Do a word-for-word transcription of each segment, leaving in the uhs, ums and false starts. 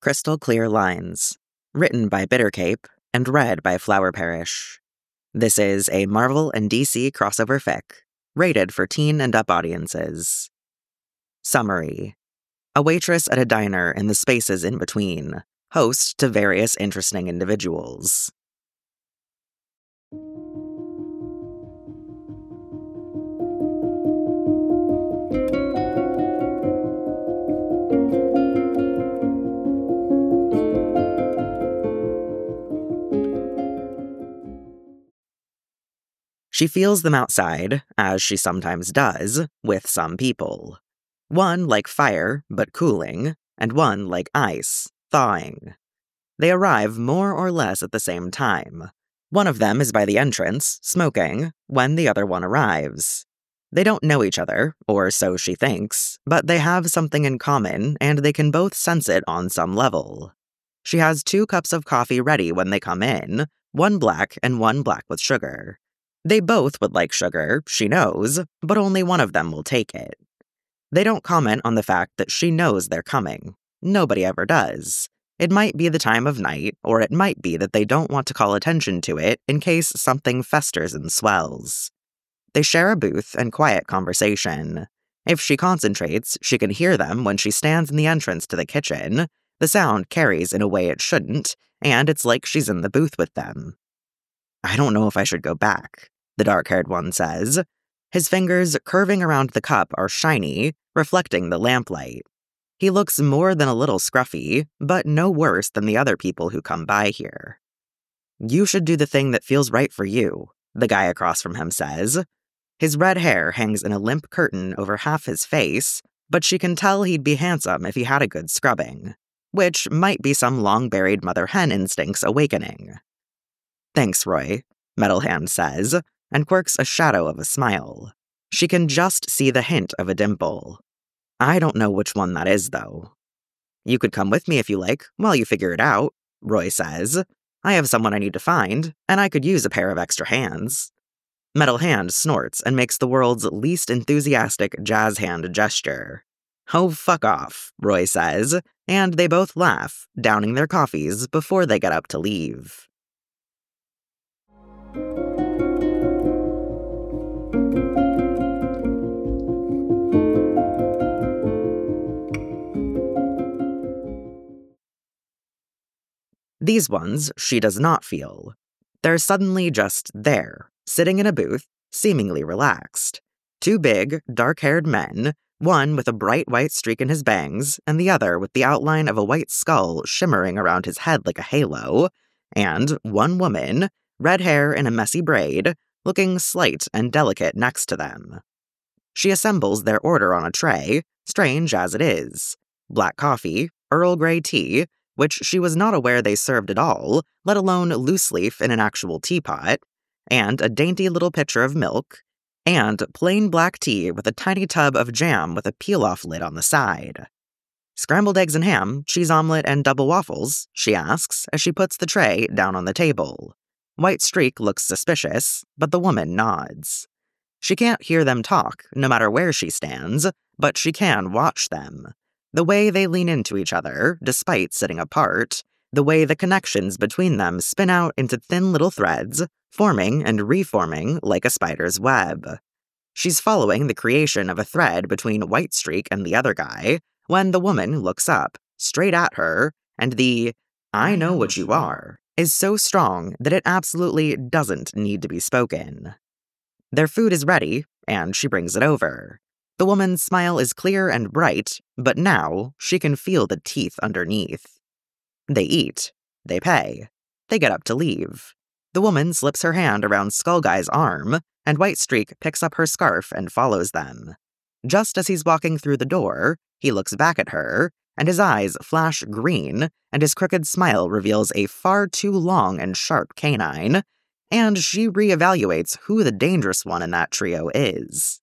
Crystal Clear Lines, written by Bittercape and read by Flower Parish. This is a Marvel and D C crossover fic, rated for teen and up audiences. Summary: a waitress at a diner in the spaces in between, host to various interesting individuals. She feels them outside, as she sometimes does, with some people. One like fire, but cooling, and one like ice, thawing. They arrive more or less at the same time. One of them is by the entrance, smoking, when the other one arrives. They don't know each other, or so she thinks, but they have something in common, and they can both sense it on some level. She has two cups of coffee ready when they come in, one black and one black with sugar. They both would like sugar, she knows, but only one of them will take it. They don't comment on the fact that she knows they're coming. Nobody ever does. It might be the time of night, or it might be that they don't want to call attention to it in case something festers and swells. They share a booth and quiet conversation. If she concentrates, she can hear them when she stands in the entrance to the kitchen. The sound carries in a way it shouldn't, and it's like she's in the booth with them. "I don't know if I should go back," the dark-haired one says. His fingers curving around the cup are shiny, reflecting the lamplight. He looks more than a little scruffy, but no worse than the other people who come by here. "You should do the thing that feels right for you," the guy across from him says. His red hair hangs in a limp curtain over half his face, but she can tell he'd be handsome if he had a good scrubbing, which might be some long-buried mother hen instincts awakening. "Thanks, Roy," Metal Hand says, and quirks a shadow of a smile. She can just see the hint of a dimple. "I don't know which one that is, though." "You could come with me if you like, while you figure it out," Roy says. "I have someone I need to find, and I could use a pair of extra hands." Metal Hand snorts and makes the world's least enthusiastic jazz hand gesture. "Oh, fuck off," Roy says, and they both laugh, downing their coffees before they get up to leave. These ones she does not feel. They're suddenly just there, sitting in a booth, seemingly relaxed. Two big, dark-haired men, one with a bright white streak in his bangs, and the other with the outline of a white skull shimmering around his head like a halo, and one woman, red hair in a messy braid, looking slight and delicate next to them. She assembles their order on a tray, strange as it is. Black coffee, Earl Grey tea, which she was not aware they served at all, let alone loose leaf in an actual teapot, and a dainty little pitcher of milk, and plain black tea with a tiny tub of jam with a peel-off lid on the side. "Scrambled eggs and ham, cheese omelet, and double waffles?" she asks as she puts the tray down on the table. White Streak looks suspicious, but the woman nods. She can't hear them talk, no matter where she stands, but she can watch them. The way they lean into each other, despite sitting apart, the way the connections between them spin out into thin little threads, forming and reforming like a spider's web. She's following the creation of a thread between White Streak and the other guy when the woman looks up, straight at her, and the "I know what you are" is so strong that it absolutely doesn't need to be spoken. Their food is ready, and she brings it over. The woman's smile is clear and bright, but now she can feel the teeth underneath. They eat. They pay. They get up to leave. The woman slips her hand around Skullguy's arm, and White Streak picks up her scarf and follows them. Just as he's walking through the door, he looks back at her, and his eyes flash green, and his crooked smile reveals a far too long and sharp canine, and she reevaluates who the dangerous one in that trio is.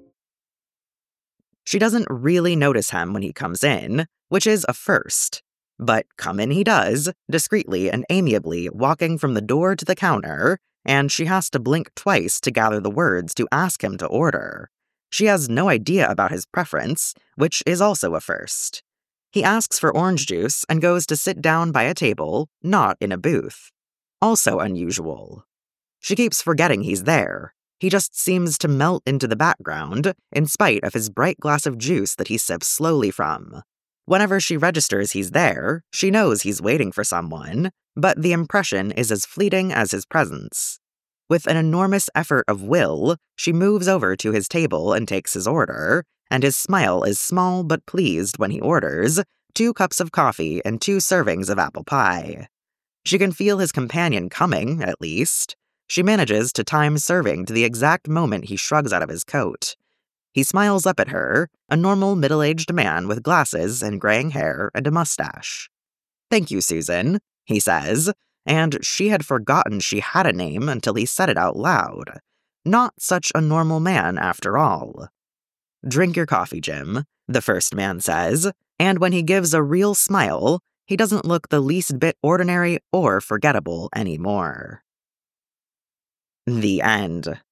She doesn't really notice him when he comes in, which is a first. But come in he does, discreetly and amiably walking from the door to the counter, and she has to blink twice to gather the words to ask him to order. She has no idea about his preference, which is also a first. He asks for orange juice and goes to sit down by a table, not in a booth. Also unusual. She keeps forgetting he's there. He just seems to melt into the background, in spite of his bright glass of juice that he sips slowly from. Whenever she registers he's there, she knows he's waiting for someone, but the impression is as fleeting as his presence. With an enormous effort of will, she moves over to his table and takes his order, and his smile is small but pleased when he orders two cups of coffee and two servings of apple pie. She can feel his companion coming, at least. She manages to time serving to the exact moment he shrugs out of his coat. He smiles up at her, a normal middle-aged man with glasses and graying hair and a mustache. "Thank you, Susan," he says, and she had forgotten she had a name until he said it out loud. Not such a normal man, after all. "Drink your coffee, Jim," the first man says, and when he gives a real smile, he doesn't look the least bit ordinary or forgettable anymore. The end.